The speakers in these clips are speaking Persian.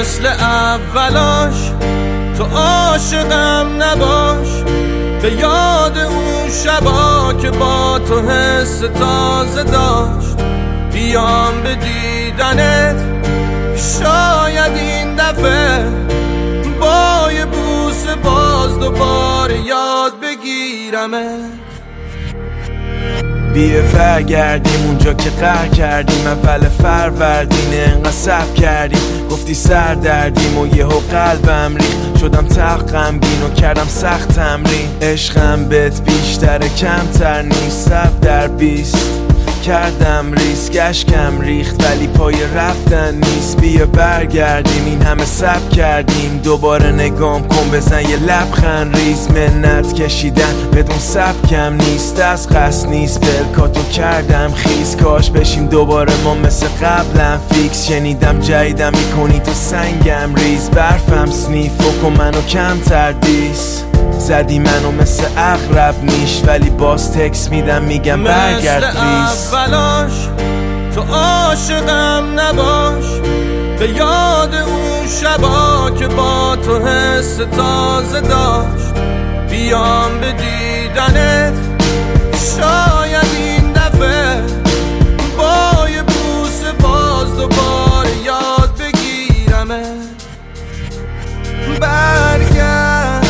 مثل اولاش تو عاشقم نباش، به یاد اون شبا که با تو حس تازه داشت. بیام به دیدنت شاید این دفعه با یه بوسه باز دوباره یاد بگیرمت. بیا برگردیم اونجا که قهر کردیم، اول فروردین انقدر صبر کردیم، گفتی سر دردیم و یهو قلبم ریخت، شدم تق غمگین و کردم سخت تمرین. عشقم بهت بیشتره کمتر نیست، 100/20 کردم ریسک، اشکم ریخت ولی پای رفتن نیست. بیا برگردیم این همه صبر کردیم، دوباره نگام کن بزن یه لبخند ریز. منت کشیدن بدون سبکم نیست، از قصد نیست پلکاتو کردم خیز. کاش بشیم دوباره ما مثل قبلم فیکس، شنیدم جدیدم میکنی تو سنگم ریز. برفم سنیف و منو کمتر دیس، زدی منو مثل اغرب نیش ولی باز تکس میدم میگم برگرد پلیز. اولاش تو عاشقم نباش، به یاد اون شبا که با تو حس تازه داشت. بیام به دیدنت شاید این دفعه با یه بوسه باز دوباره یاد بگیرمت. برگرد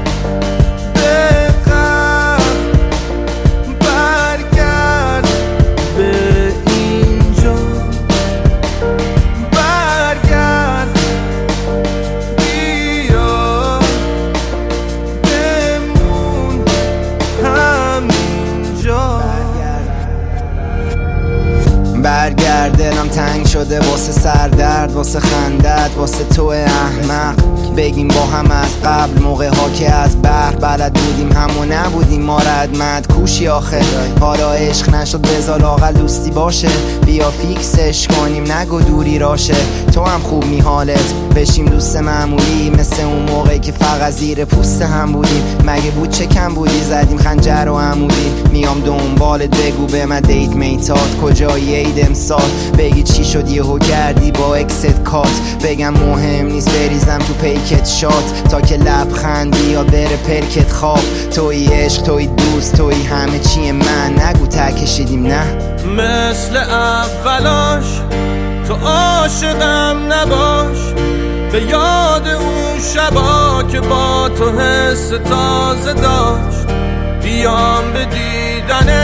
برگرد، دلم تنگ شده واسه سردرد، واسه خندت، واسه تو احمق. بگیم با هم از قبل موقع ها که از بحر بلد بودیم همو نبودیم ما ردمد کوشی آخه. حالا عشق نشد بذار لااقل دوستی باشه، بیا فیکسش کنیم نگو دوری راشه. تو هم خوب می حالت بشیم دوست معمولی، مثل اون موقعی که فقط زیر پوست هم بودیم. مگه بود چه کم بودی زدیم خنجر و عمودی. میام دنبالت بگو به من دیت میتات کجایی عید امسال، بگی چی شد یهو کردی با اکست کات. بگم مهم نیست بریزم تو پیکت شات تا که لبخندی یا بره پرکت خواب. توی عشق توی دوست توی همه چی من، نگو تکشیدیم نه مثل اولاش تو عاشقم نباش، به یاد اون شبا که با تو حس تازه داشت. بیام به دیدنت